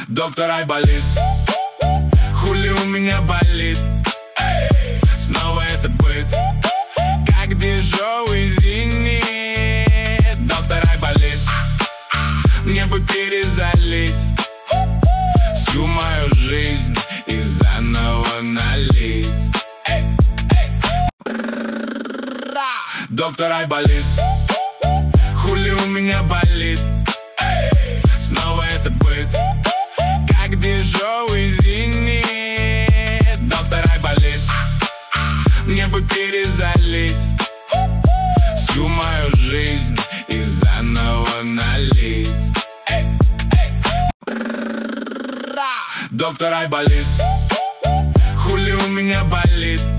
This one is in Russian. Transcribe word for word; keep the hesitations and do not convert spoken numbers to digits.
Доктор Айболит, хули у меня болит? Эй, снова этот быт, как дешевый зенит. Доктор Айболит, мне бы перезалить всю мою жизнь и заново налить. Эй, эй. Доктор Айболит, хули у меня болит? Эй, снова этот быт, как дешевый зенит. Доктор Айболит, мне бы перезалить всю мою жизнь и заново налить. Эй, эй. Доктор Айболит, хули у меня болит?